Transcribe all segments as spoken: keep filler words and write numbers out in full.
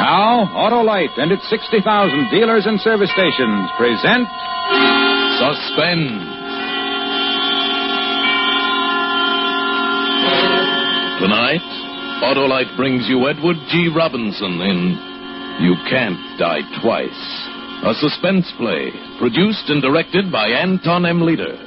Now, Autolite and its sixty thousand dealers and service stations present Suspense. Tonight, Autolite brings you Edward G. Robinson in You Can't Die Twice, a suspense play produced and directed by Anton M. Leader.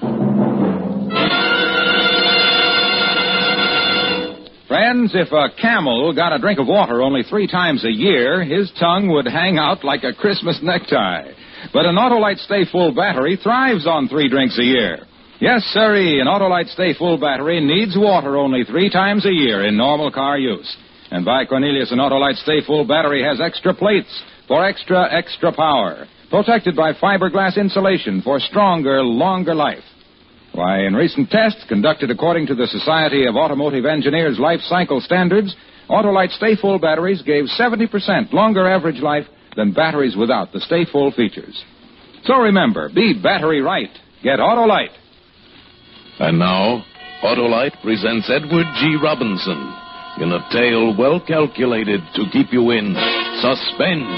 Friends, if a camel got a drink of water only three times a year, his tongue would hang out like a Christmas necktie. But an Autolite Stay Full battery thrives on three drinks a year. Yes, sirree, an Autolite Stay Full battery needs water only three times a year in normal car use. And by Cornelius, an Autolite Stay Full battery has extra plates for extra, extra power, protected by fiberglass insulation for stronger, longer life. Why, in recent tests conducted according to the Society of Automotive Engineers Life Cycle Standards, Autolite Stay Full batteries gave seventy percent longer average life than batteries without the Stay Full features. So remember, be battery right. Get Autolite. And now, Autolite presents Edward G. Robinson in a tale well calculated to keep you in suspense.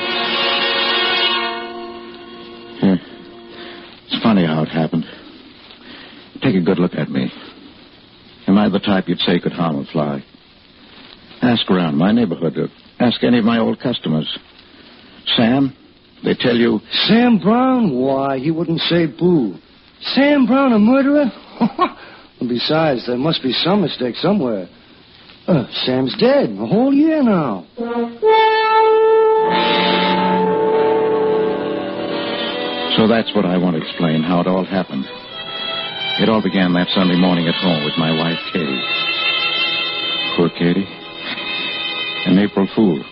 Hmm. It's funny how it happened. Take a good look at me. Am I the type you'd say could harm a fly? Ask around my neighborhood. Ask any of my old customers. Sam, they tell you... Sam Brown? Why, he wouldn't say boo. Sam Brown, a murderer? Besides, there must be some mistake somewhere. Uh, Sam's dead a whole year now. So that's what I want to explain, how it all happened. It all began that Sunday morning at home with my wife, Katie. Poor Katie. An April Fool.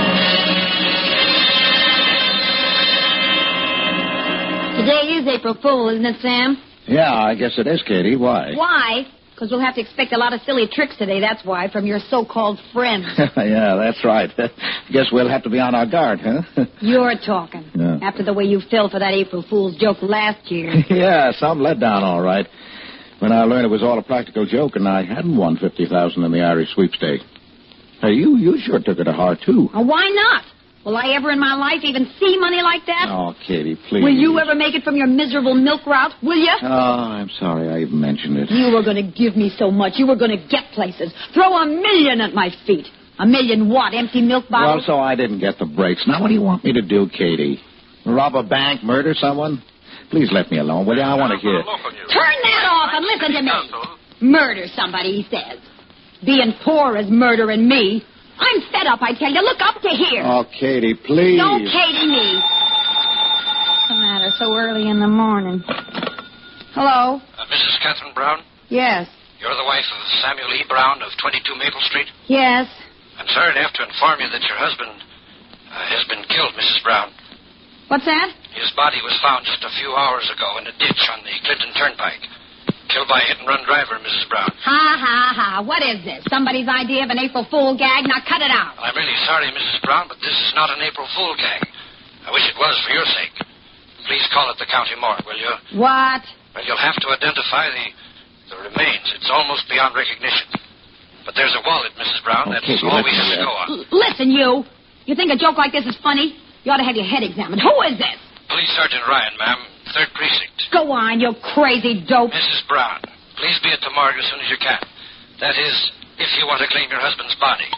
Today is April Fool, isn't it, Sam? Yeah, I guess it is, Katie. Why? Why? Because we'll have to expect a lot of silly tricks today, that's why, from your so-called friends. Yeah, that's right. Guess we'll have to be on our guard, huh? You're talking. Yeah. After the way you fell for that April Fool's joke last year. Yeah, some letdown, all right. When I learned it was all a practical joke and I hadn't won fifty thousand dollars in the Irish sweepstake. Hey, you, you sure took it to heart, too. Oh, why not? Will I ever in my life even see money like that? Oh, Katie, please. Will you ever make it from your miserable milk route? Will you? Oh, I'm sorry I even mentioned it. You were going to give me so much. You were going to get places. Throw a million at my feet. A million what? Empty milk bottles? Well, so I didn't get the breaks. Now, what do you want me to do, Katie? Rob a bank? Murder someone? Please let me alone, will you? I want to hear. Turn that off and listen to me. Murder somebody, he says. Being poor is murdering me. I'm fed up, I tell you. Look up to here. Oh, Katie, please. Don't Katie me. What's the matter so early in the morning? Hello? Uh, Missus Catherine Brown? Yes. You're the wife of Samuel E. Brown of twenty-two Maple Street? Yes. I'm sorry to have to inform you that your husband uh, has been killed, Missus Brown. What's that? His body was found just a few hours ago in a ditch on the Clinton Turnpike. Killed by a hit-and-run driver, Missus Brown. Ha, ha, ha. What is this? Somebody's idea of an April Fool gag? Now cut it out. Well, I'm really sorry, Missus Brown, but this is not an April Fool gag. I wish it was for your sake. Please call it the county morgue, will you? What? Well, you'll have to identify the the remains. It's almost beyond recognition. But there's a wallet, Missus Brown. That's Okay, all we listen, have to uh, go on. L- listen, you. You think a joke like this is funny? You ought to have your head examined. Who is this? Police Sergeant Ryan, ma'am. Third Precinct. Go on, you crazy dope. Missus Brown, please be at the morgue as soon as you can. That is, if you want to claim your husband's body.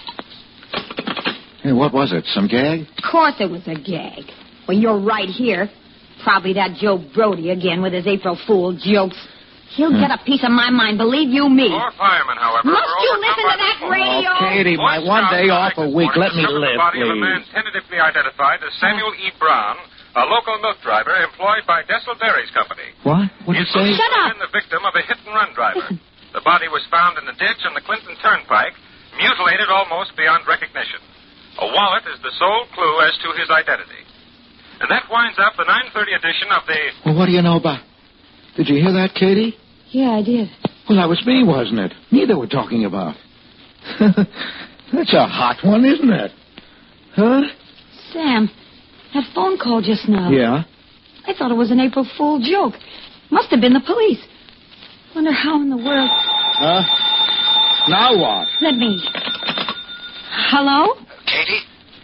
Hey, what was it? Some gag? Of course it was a gag. Well, you're right here. Probably that Joe Brody again with his April Fool jokes. He'll Hmm. get a piece of my mind, believe you me. Four firemen, however, Must were you overcome listen by to that the smoke. radio? Oh, Katie, my Boy one day Scouts off a this week. morning Let me discovered live, the body of a man please. tentatively identified as Samuel E. Brown, a local milk driver employed by Dessel Dairies Company. What? What did you He's say? Shut up. been the victim of a hit-and-run driver. The body was found in the ditch on the Clinton Turnpike, mutilated almost beyond recognition. A wallet is the sole clue as to his identity. And that winds up the nine thirty edition of the... Well, what do you know about... Did you hear that, Katie? Yeah, I did. Well, that was me, wasn't it? Me they were talking about. That's a hot one, isn't it? Huh? Sam, that phone call just now. Yeah? I thought it was an April Fool joke. Must have been the police. Wonder how in the world... Huh? Now what? Let me... Hello? Katie, this is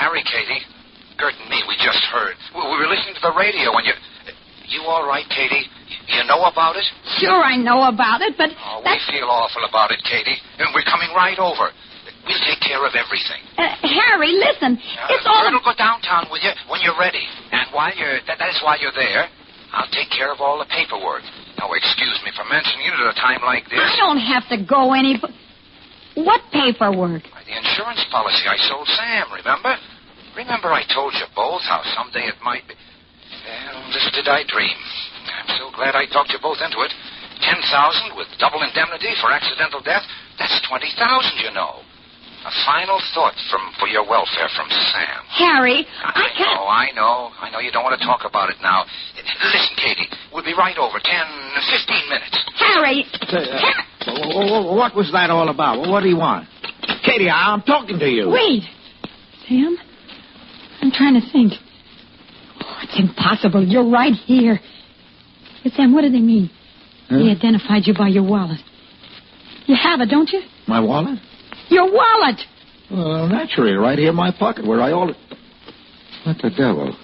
Harry, Katie. Gert and me, we just heard. We we were listening to the radio when you... You all right, Katie? You know about it? Sure, I know about it, but... Oh, we that's... feel awful about it, Katie. And we're coming right over. We'll take care of everything. Uh, Harry, listen. Uh, it's all... Gert will go downtown with you when you're ready. And while you're... That, that is while you're there, I'll take care of all the paperwork. Now, excuse me for mentioning it at a time like this. I don't have to go any... What paperwork? Why, the insurance policy I sold Sam, remember? Remember I told you both how someday it might be... Well, little did I dream. I'm so glad I talked you both into it. Ten thousand with double indemnity for accidental death. That's twenty thousand, you know. A final thought from for your welfare from Sam. Harry, I, I can't... know, I know. I know you don't want to talk about it now. Listen, Katie, we'll be right over. Ten, fifteen minutes. Harry! Say, uh, what was that all about? What do you want? Katie, I'm talking to you. Wait! Sam? I'm trying to think. Oh, it's impossible. You're right here. But, Sam, what do they mean? Huh? They identified you by your wallet. You have it, don't you? My wallet? Your wallet! Well, naturally, right here in my pocket where I always... What the devil?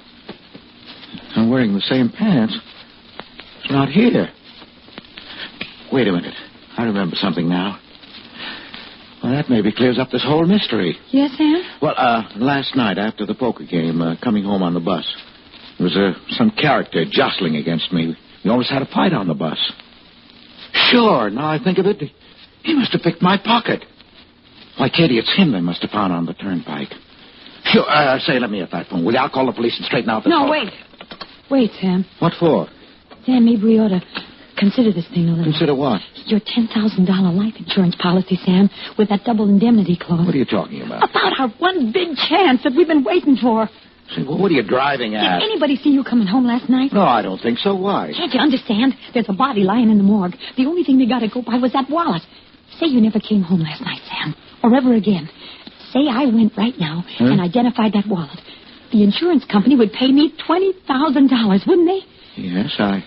I'm wearing the same pants. It's not here. Wait a minute. I remember something now. Well, that maybe clears up this whole mystery. Yes, Sam? Well, uh, last night after the poker game, uh, coming home on the bus, there was uh, some character jostling against me. We almost had a fight on the bus. Sure, now I think of it, he must have picked my pocket. Why, Katie, it's him they must have found on the turnpike. Sure, uh, say, let me at that phone. Will you? I'll call the police and straighten out the No, talk. wait. Wait, Sam. What for? Sam, maybe we ought to consider this thing a little. Consider what? Your ten thousand dollars life insurance policy, Sam, with that double indemnity clause. What are you talking about? About our one big chance that we've been waiting for. Say, well, what are you driving at? Did anybody see you coming home last night? No, I don't think so. Why? Can't you understand? There's a body lying in the morgue. The only thing they got to go by was that wallet. Say you never came home last night, Sam, or ever again. Say I went right now huh? and identified that wallet. The insurance company would pay me twenty thousand dollars, wouldn't they? Yes, I...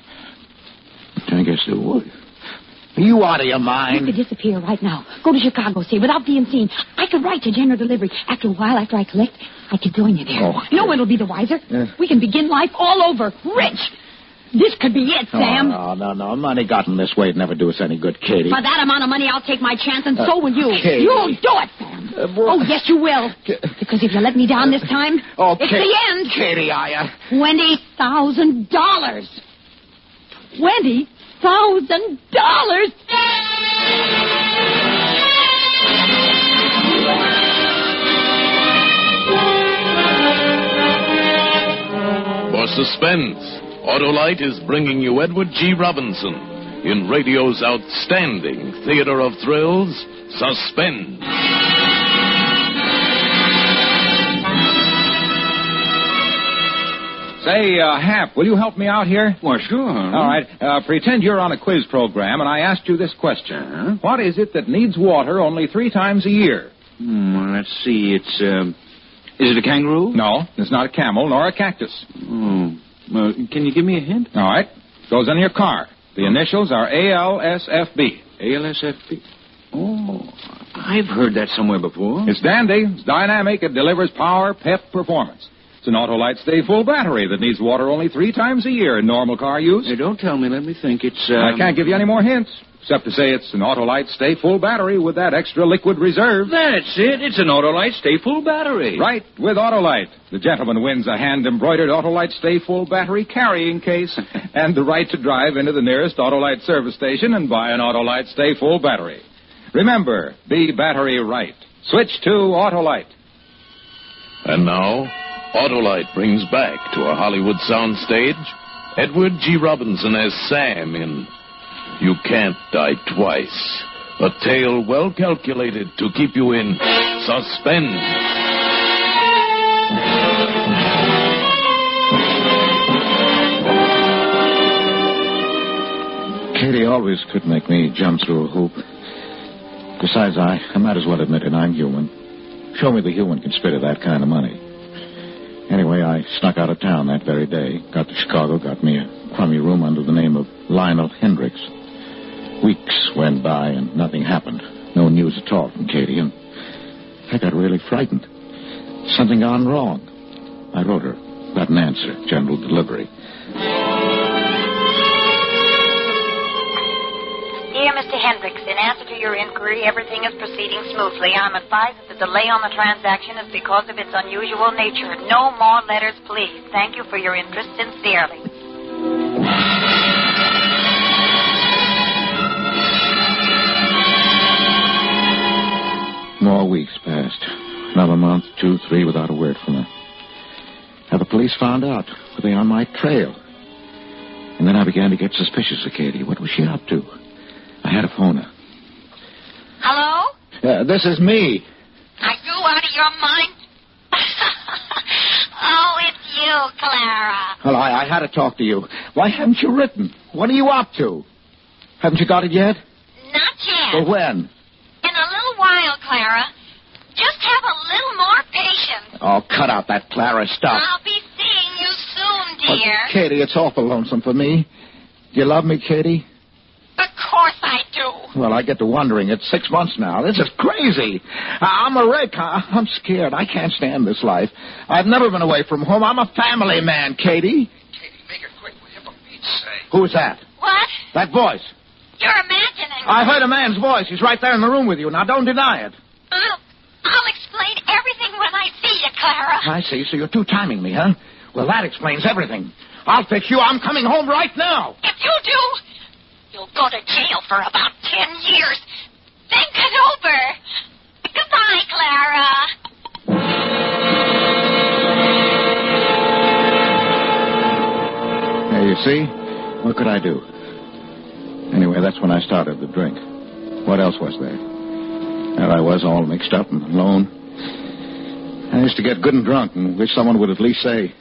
I guess they would. Are you out of your mind? You could disappear right now. Go to Chicago, say, without being seen. I could write to General Delivery. After a while, after I collect, I could join you there. Oh, no one will be the wiser. Yeah. We can begin life all over. Rich! This could be it, Sam. Oh, no, no, no. Money gotten this way would never do us any good, Katie. For that amount of money, I'll take my chance, and Uh, so will you. Katie. You'll do it, Sam. Uh, boy. Oh, yes, you will. Because if you let me down this time, Oh, it's Ka- the end. Katie, I... Uh... Twenty thousand dollars. Twenty thousand dollars. For suspense, Autolite is bringing you Edward G. Robinson in radio's outstanding theater of thrills, Suspense. Say, uh, Hap, will you help me out here? Well, sure. All right. Uh, pretend you're on a quiz program, and I asked you this question. Uh-huh. What is it that needs water only three times a year? Hmm, well, let's see. It's, um... Is it a kangaroo? No, it's not a camel nor a cactus. Oh. Well, can you give me a hint? All right. Goes in your car. The initials are A L S F B. A L S F B. Oh, I've heard that somewhere before. It's dandy. It's dynamic. It delivers power, pep, performance. It's an Autolite Stay Full battery that needs water only three times a year in normal car use. Hey, don't tell me. Let me think. It's, um... I can't give you any more hints, except to say it's an Autolite Stay Full battery with that extra liquid reserve. That's it. It's an Autolite Stay Full battery. Right, with Autolite. The gentleman wins a hand-embroidered Autolite Stay Full battery carrying case and the right to drive into the nearest Autolite service station and buy an Autolite Stay Full battery. Remember, be battery right. Switch to Autolite. And now, Autolite brings back to a Hollywood soundstage Edward G. Robinson as Sam in You Can't Die Twice. A tale well calculated to keep you in suspense. Katie always could make me jump through a hoop. Besides, I, I might as well admit it. I'm human. Show me the human can spit at that kind of money. Anyway, I snuck out of town that very day. Got to Chicago, got me a crummy room under the name of Lionel Hendricks. Weeks went by and nothing happened. No news at all from Katie, and I got really frightened. Something gone wrong. I wrote her. Got an answer. General delivery. Dear Mister Hendricks, in answer to your inquiry, everything is proceeding smoothly. I'm advised that the delay on the transaction is because of its unusual nature. No more letters, please. Thank you for your interest sincerely. More weeks passed. Another month, two, three, without a word from her. Now the police found out. Were they on my trail? And then I began to get suspicious of Katie. What was she up to? I had to phone her. Hello? Uh, this is me. Are you out of your mind? Oh, it's you, Clara. Well, I, I had to talk to you. Why haven't you written? What are you up to? Haven't you got it yet? Not yet. Well, when? In a little while, Clara. Just have a little more patience. Oh, cut out that Clara stuff. I'll be seeing you soon, Oh, dear. Katie, it's awful lonesome for me. Do you love me, Katie? Of course I do. Well, I get to wondering. It's six months now. This is crazy. I- I'm a wreck. I- I'm scared. I can't stand this life. I've never been away from home. I'm a family man, Katie. Katie, make it quick, will you? For Pete's sake. Who's that? What? That voice. You're imagining. I heard a man's voice. He's right there in the room with you. Now, don't deny it. I'll, I'll explain everything when I see you, Clara. I see. So you're two-timing me, huh? Well, that explains everything. I'll fix you. I'm coming home right now. If you do, you'll go to jail for about ten years. Think it over. Goodbye, Clara. There you see? What could I do? Anyway, that's when I started the drink. What else was there? There I was, all mixed up and alone. I used to get good and drunk and wish someone would at least say,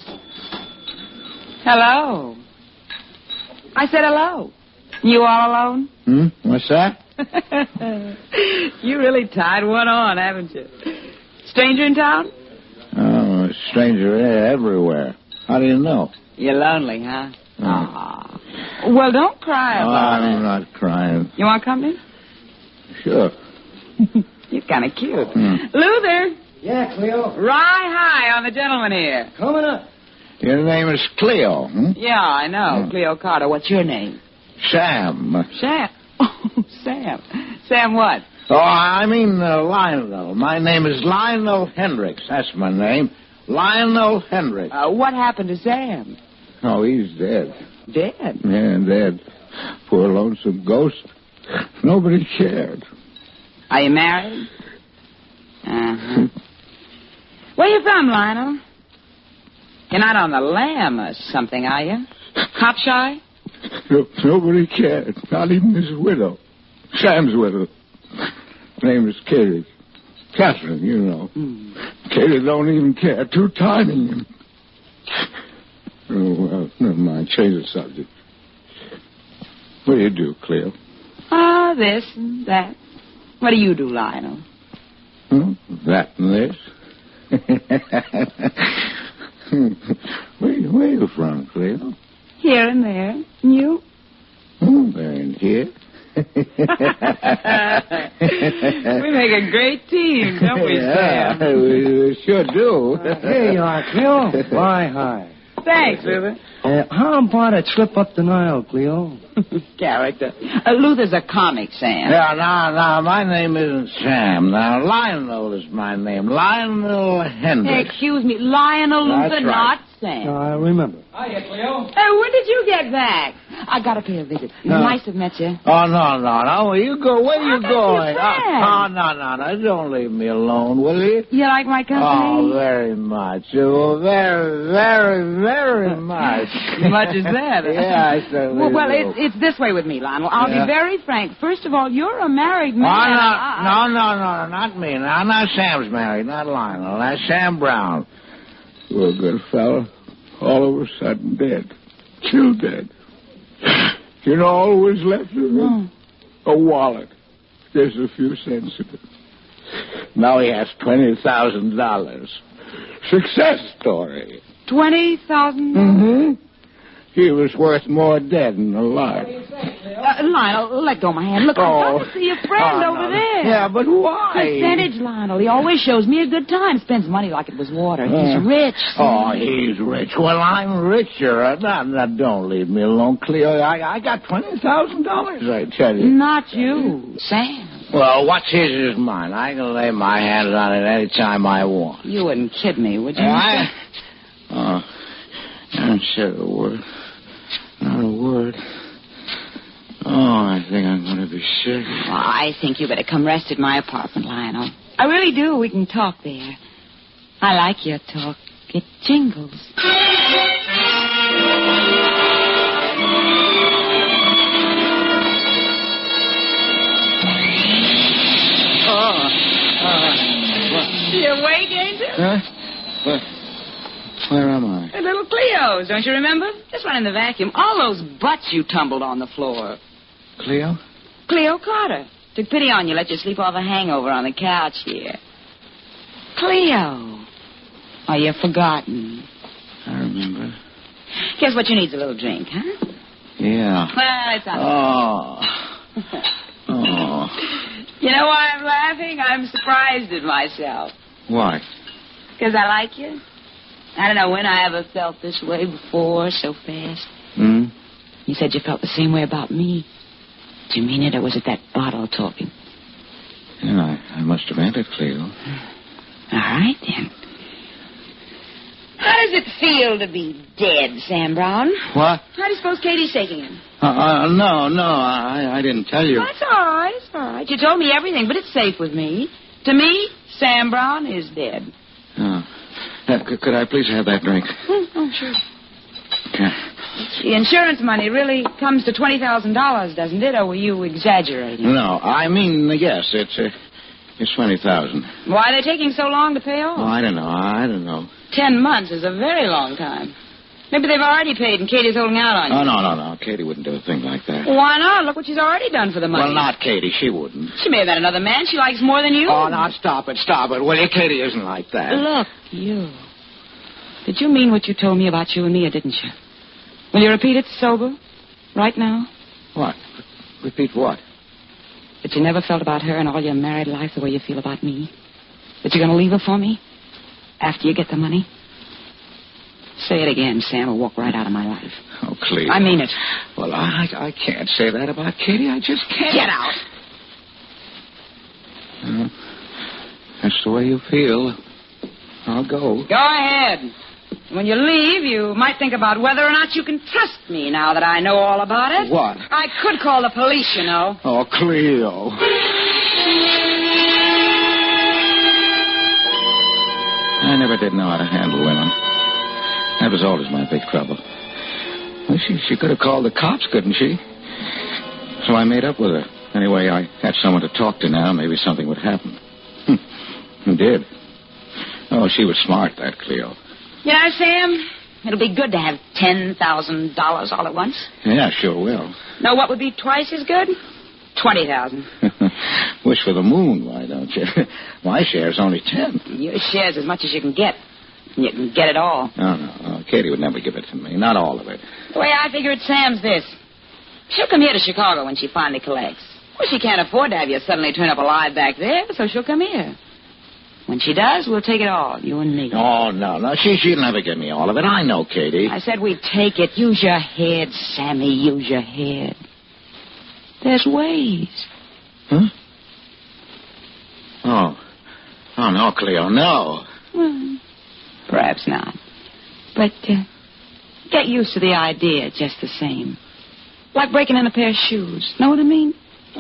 Hello. I said hello. You all alone? Hmm? What's that? You really tied one on, haven't you? Stranger in town? Oh, a stranger everywhere. How do you know? You're lonely, huh? Oh. Aw. Well, don't cry Oh, about I'm it. not crying. You want company? Sure. You're kind of cute. Hmm. Luther, Yeah, Cleo. ride high on the gentleman here. Coming up. Your name is Cleo, hmm? Yeah, I know. Hmm. Cleo Carter. What's your name? Sam. Sam. Oh, Sam. Sam what? Oh, I mean uh, Lionel. My name is Lionel Hendricks. That's my name. Lionel Hendricks. Uh, what happened to Sam? Oh, he's dead. Dead. Yeah, dead. Poor lonesome ghost. Nobody cared. Are you married? Uh-huh. Where you from, Lionel? You're not on the lam or something, are you? Cop shy? No, nobody cared. Not even his widow. Sam's widow. Her name is Katie. Catherine, you know. Mm. Katie don't even care. Two-timing him. Oh, well, never mind. Change the subject. What do you do, Cleo? Ah, this and that. What do you do, Lionel? Hmm? That and this. where, where are you from, Cleo? Here and there. And you? Oh, they're in here. We make a great team, don't we, Yeah, Sam? we, we sure do. Uh, here you are, Cleo. Why, hi. Thanks, Luther. Uh, how about a trip up the Nile, Cleo? Character. Uh, Luther's a comic, Sam. Yeah, now, now, my name isn't Sam. Now, Lionel is my name. Lionel Hendricks. Excuse me, Lionel That's Luther, right. not Sam. I remember. Hiya, Cleo. Hey, when did you get back? I got to pay a visit. No. Nice to have met you. Oh, no, no, no. You go. Where are you I got going? your friend. Oh, no, no, no. Don't leave me alone, will you? You like my Oh, company? very much. Oh, very, very, very much. Much as that. Yeah, I certainly Well, well do. it's, it's this way with me, Lionel. I'll Yeah. be very frank. First of all, you're a married Oh, man. no, I- no, no, no, not me. Now, not Sam's married, not Lionel. That's Sam Brown. You're a good fellow. All of a sudden dead. Still dead. You know all who was left of him? A wallet. There's a few cents in it. Now he has twenty thousand dollars. Success story. Twenty thousand. Mm-hmm. He was worth more dead than alive. Uh, Lionel, let go of my hand. Look, I Oh. want to see your friend Oh, over no. there. fair. Yeah, but why? Percentage, Lionel. He always shows me a good time. Spends money like it was water. Yeah. He's rich. Oh, he's rich. Well, I'm richer. Uh, Now, now, don't leave me alone, Cleo. I, I got twenty thousand dollars, I tell you. Not you, Sam. Well, what's his is mine. I can lay my hands on it any time I want. You wouldn't kid me, would you? I... Oh, I haven't said a word. Not a word. Oh, I think I'm going to be sick. Well, I think you better come rest at my apartment, Lionel. I really do. We can talk there. I like your talk. It jingles. Oh, uh, what? You awake, ain't you? Huh? What? Where am I? At little Cleo's, don't you remember? Just running the vacuum. All those butts you tumbled on the floor. Cleo? Cleo Carter. Took pity on you, let you sleep off a hangover on the couch here. Cleo. Oh, you've forgotten. I remember. Guess what you need's a little drink, huh? Yeah. Well, it's on. Oh. Oh. You know why I'm laughing? I'm surprised at myself. Why? Because I like you. I don't know when I ever felt this way before, so fast. Hmm? You said you felt the same way about me. Did you mean it, or was it that bottle talking? Yeah, I, I must have meant it, Cleo. All right, then. How does it feel to be dead, Sam Brown? What? How do you suppose Katie's taking him? Uh, uh, no, no, I, I didn't tell you. That's all right, it's all right. You told me everything, but it's safe with me. To me, Sam Brown is dead. Oh. Uh, c- could I please have that drink? Oh, oh sure. Okay. The insurance money really comes to twenty thousand dollars, doesn't it? Or were you exaggerating? No, I mean, yes, it's uh, it's twenty thousand. Why are they taking so long to pay off? Oh, I don't know. I don't know. Ten months is a very long time. Maybe they've already paid and Katie's holding out on you. Oh, no, no, no. Katie wouldn't do a thing like that. Well, why not? Look what she's already done for the money. Well, not Katie. She wouldn't. She may have had another man she likes more than you. Oh, now, stop it, stop it. Will you? Katie isn't like that. Look, you. Did you mean what you told me about you and me, or didn't you? Will you repeat it sober? Right now? What? Repeat what? That you never felt about her in all your married life the way you feel about me? That you're going to leave her for me? After you get the money? Say it again, Sam, or walk right out of my life. Oh, Cleo. I mean it. Well, I I can't say that about Katie. I just can't. Get out. Well, that's the way you feel. I'll go. Go ahead. When you leave, you might think about whether or not you can trust me now that I know all about it. What? I could call the police, you know. Oh, Cleo. I never did know how to handle women. That was always my big trouble. Well, she, she could have called the cops, couldn't she? So I made up with her. Anyway, I had someone to talk to now. Maybe something would happen. It did. Oh, she was smart, that Cleo. You know, Sam, it'll be good to have ten thousand dollars all at once. Yeah, sure will. Know what would be twice as good? twenty thousand dollars. Wish for the moon, why don't you? My share's only ten. Your share's as much as you can get. You can get it all. No, no, no. Katie would never give it to me. Not all of it. The way I figure it, Sam's this. She'll come here to Chicago when she finally collects. Well, she can't afford to have you suddenly turn up alive back there, so she'll come here. When she does, we'll take it all, you and me. Oh, no, no. She, she'll never give me all of it. I know, Katie. I said we'd take it. Use your head, Sammy. Use your head. There's ways. Huh? Oh. Oh, no, Cleo, no. Well, perhaps not. But uh, get used to the idea just the same. Like breaking in a pair of shoes. Know what I mean?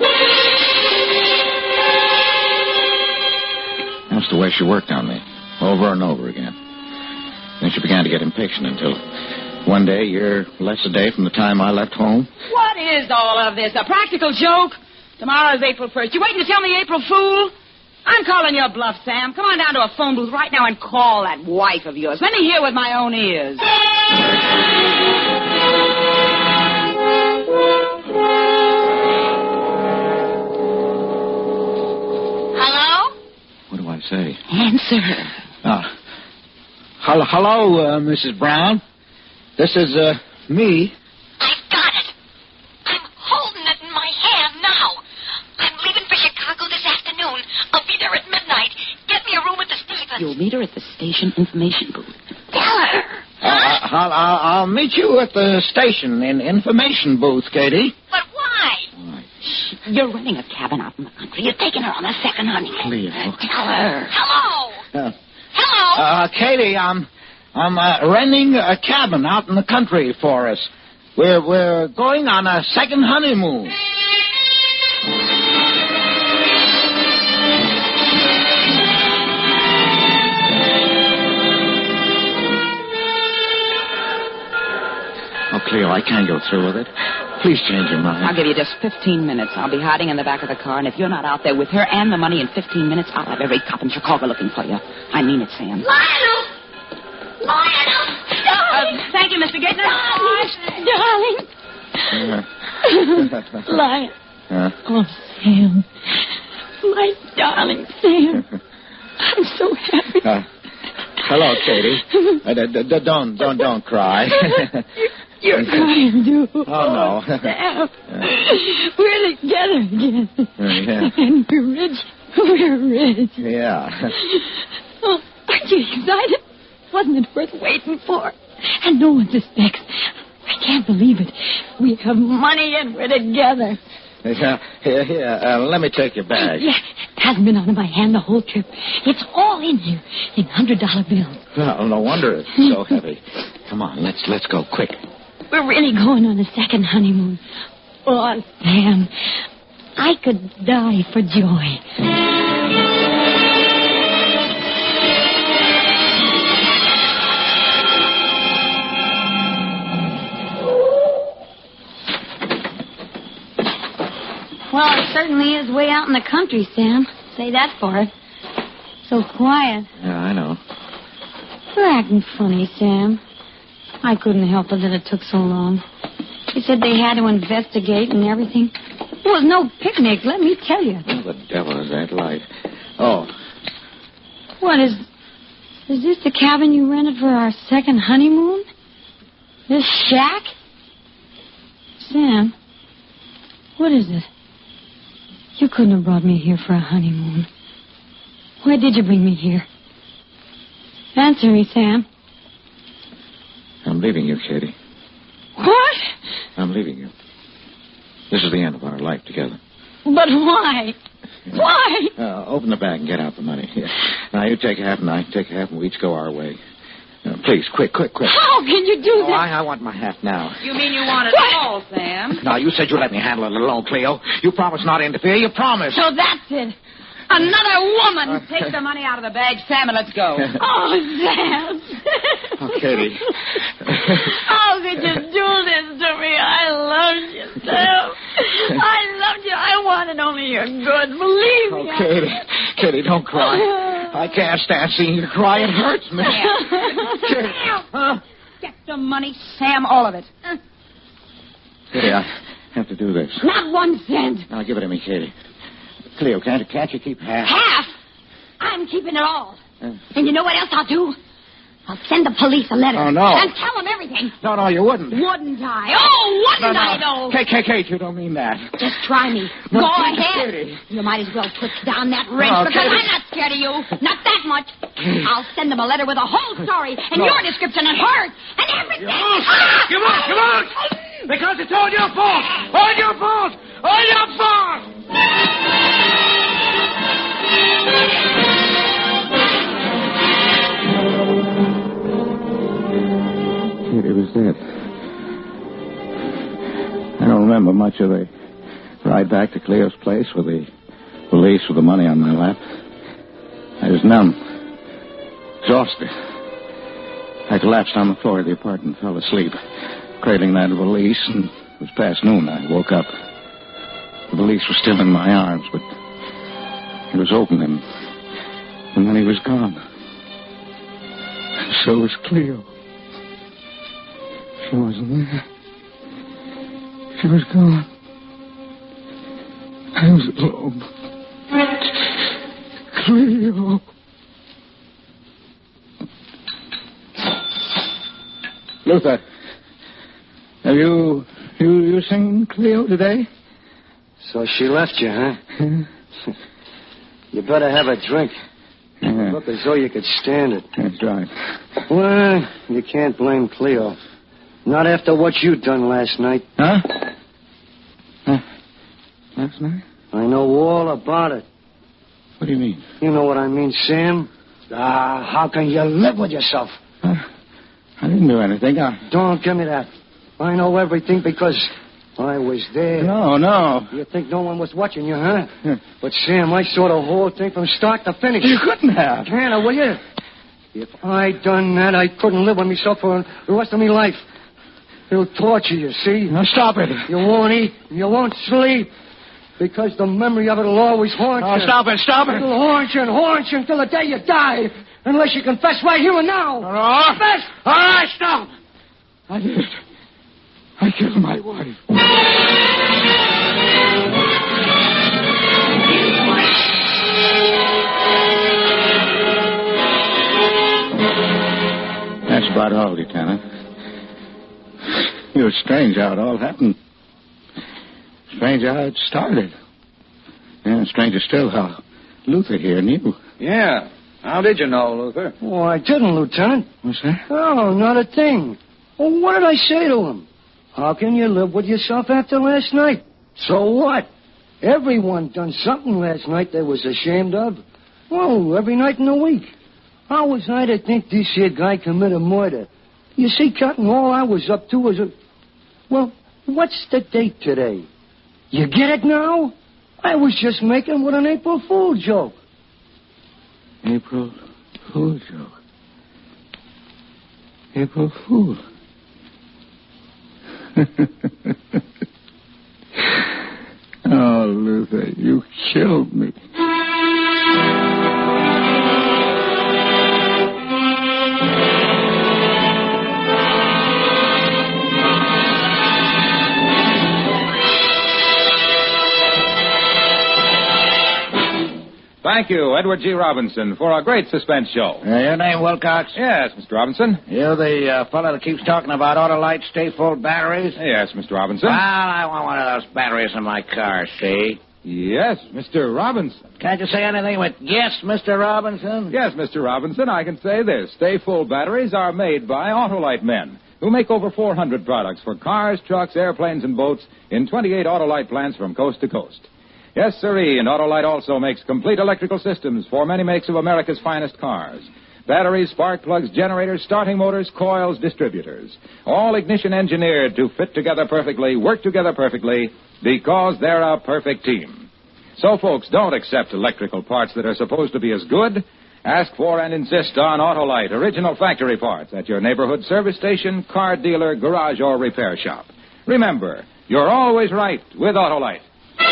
That's the way she worked on me, over and over again. Then she began to get impatient until one day, year less a day from the time I left home. What is all of this? A practical joke? Tomorrow's April first. You waiting to tell me April Fool? I'm calling your bluff, Sam. Come on down to a phone booth right now and call that wife of yours. Let me hear with my own ears. Hello? What do I say? Answer. Uh, hello, hello uh, Missus Brown. This is, uh, me. I've got it. I'm holding it in my hand now. I'm leaving for Chicago this afternoon. You'll meet her at the station information booth. Tell her. Uh, I'll, I'll, I'll meet you at the station in information booth, Katie. But why? Why? You're renting a cabin out in the country. You're taking her on a second honeymoon. Cleo. Tell her. Hello. Uh, Hello. uh, Katie, I'm, I'm uh, renting a cabin out in the country for us. We're, we're going on a second honeymoon. Oh, Cleo, I can't go through with it. Please change your mind. I'll give you just fifteen minutes. I'll be hiding in the back of the car, and if you're not out there with her and the money in fifteen minutes, I'll have every cop in Chicago looking for you. I mean it, Sam. Lionel. Lionel. Darling. Uh, thank you, Mister Gaitner. Darling. Darling. Lion. Huh? Oh, Sam. My darling Sam. I'm so happy. Uh, hello, Katie. Uh, d- d- d- don't, don't, don't cry. You're crying, too. Oh, no. Sam. We're together again. Uh, yeah. And we're rich. We're rich. Yeah. Oh, aren't you excited? Wasn't it worth waiting for? And no one suspects. I can't believe it. We have money and we're together. Yeah, here, here. Uh, let me take your bag. Yeah, it hasn't been out of my hand the whole trip. It's all in here, in hundred-dollar bills. Well, no wonder it's so heavy. Come on, let's let's go quick. We're really going on a second honeymoon. Oh, Sam, I could die for joy. Well, it certainly is way out in the country, Sam. Say that for it. So quiet. Yeah, I know. You're acting funny, Sam. I couldn't help it that it took so long. They said they had to investigate and everything. It was no picnic, let me tell you. What the devil is that light? Oh. What is... Is this the cabin you rented for our second honeymoon? This shack? Sam, what is it? You couldn't have brought me here for a honeymoon. Why did you bring me here? Answer me, Sam. I'm leaving you, Katie. What? I'm leaving you. This is the end of our life together. But why? Why? Uh, open the bag and get out the money. Here. Now, you take half and I take half and we each go our way. Uh, please, quick, quick, quick. How can you do Oh, that? I, I want my half now. You mean you want it all, Sam? Now, you said you'd let me handle it alone, Cleo. You promised not to interfere. You promised. So that's it. Another woman. Take the money out of the bag, Sam, and let's go. Oh, Sam. Oh, Katie. How could you do this to me? I loved you, Sam. I loved you. I wanted only your good. Believe Oh, me. Katie. Katie, don't cry. I can't stand seeing you cry. It hurts me. Katie. Huh? Get the money, Sam, all of it. Katie, I have to do this. Not one cent. Now, give it to me, Katie. Cleo, can't, can't you keep half? Half? I'm keeping it all. Uh, And you know what else I'll do? I'll send the police a letter. Oh, no. And tell them everything. No, no, you wouldn't. Wouldn't I? Oh, wouldn't no, no. I, though? Kate, Kate, Kate, you don't mean that. Just try me. No, Go Katie, ahead. Katie. You might as well twist down that wrench No, because Katie. I'm not scared of you. Not that much. I'll send them a letter with a whole story and No. your description and hers and everything. Ah! Come on, come on! Because it's all your fault! All your fault! All your fault! Katie was dead. I don't remember much of the ride back to Cleo's place with the police with the money on my lap. I was numb, exhausted. I collapsed on the floor of the apartment and fell asleep, cradling that valise, and it was past noon. I woke up. The valise was still in my arms, but it was open, and, and then he was gone. And so was Cleo. She wasn't there. She was gone. I was alone. Cleo. Luther, have you you you seen Cleo today? So she left you, huh? You better have a drink. Yeah. Look as though you could stand it. That's right. Well, you can't blame Cleo. Not after what you done last night. Huh? Uh, last night? I know all about it. What do you mean? You know what I mean, Sam? Ah, how can you live with yourself? Uh, I didn't do anything. I... Don't give me that. I know everything because I was there. No, no. You think no one was watching you, huh? Yeah. But, Sam, I saw the whole thing from start to finish. You couldn't have. Hannah, will you? If I'd done that, I couldn't live with myself for the rest of my life. It'll torture you, see? Now, stop it. You won't eat. You won't sleep. Because the memory of it will always haunt oh, you. Stop it, stop it. It'll haunt you and haunt you until the day you die. Unless you confess right here and now. All right. Confess! All right, stop. I did it. I killed my wife. That's about all, Lieutenant. It was strange how it all happened. Strange how it started. And stranger still how Luther here knew. Yeah. How did you know, Luther? Oh, I didn't, Lieutenant. What's that? Oh, not a thing. Well, what did I say to him? How can you live with yourself after last night? So what? Everyone done something last night they was ashamed of. Well, every night in the week. How was I to think this here guy committed murder? You see, Captain, all I was up to was a... Well, what's the date today? You get it now? I was just making with an April Fool joke. April Fool joke. April Fool. Oh, Luther, you killed me. Thank you, Edward G. Robinson, for a great suspense show. Uh, your name, Wilcox? Yes, Mister Robinson. You're the uh, fellow that keeps talking about Autolite stay-full batteries? Yes, Mister Robinson. Well, I want one of those batteries in my car, see? Yes, Mister Robinson. Can't you say anything with yes, Mister Robinson? Yes, Mister Robinson, I can say this. Stay-full batteries are made by Autolite men, who make over four hundred products for cars, trucks, airplanes, and boats in twenty-eight Autolite plants from coast to coast. Yes, sirree, and Autolite also makes complete electrical systems for many makes of America's finest cars. Batteries, spark plugs, generators, starting motors, coils, distributors. All ignition engineered to fit together perfectly, work together perfectly, because they're a perfect team. So, folks, don't accept electrical parts that are supposed to be as good. Ask for and insist on Autolite, original factory parts, at your neighborhood service station, car dealer, garage, or repair shop. Remember, you're always right with Autolite.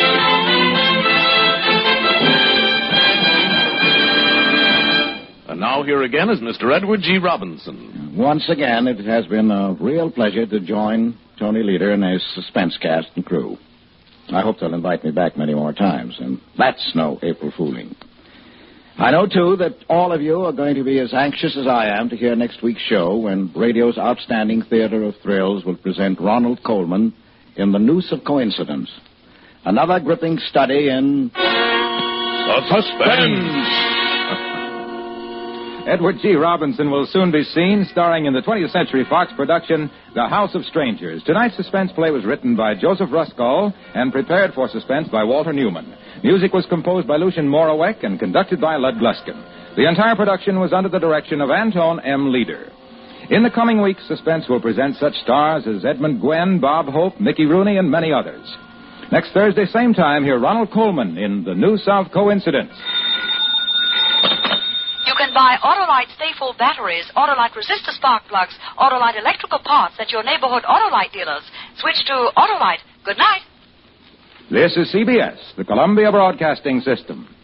And now here again is Mister Edward G. Robinson. Once again, it has been a real pleasure to join Tony Leader and his suspense cast and crew. I hope they'll invite me back many more times, and that's no April fooling. I know, too, that all of you are going to be as anxious as I am to hear next week's show when radio's outstanding theater of thrills will present Ronald Colman in The Noose of Coincidence. Another gripping study in... Suspense! Edward G. Robinson will soon be seen starring in the twentieth Century Fox production, The House of Strangers. Tonight's suspense play was written by Joseph Ruskall and prepared for suspense by Walter Newman. Music was composed by Lucien Moraweck and conducted by Lud Gluskin. The entire production was under the direction of Anton M. Leader. In the coming weeks, suspense will present such stars as Edmund Gwenn, Bob Hope, Mickey Rooney, and many others. Next Thursday, same time, hear Ronald Colman in The Noose of Coincidence. You can buy Autolite stay-full batteries, Autolite resistor spark plugs, Autolite electrical parts at your neighborhood Autolite dealers. Switch to Autolite. Good night. This is C B S, the Columbia Broadcasting System.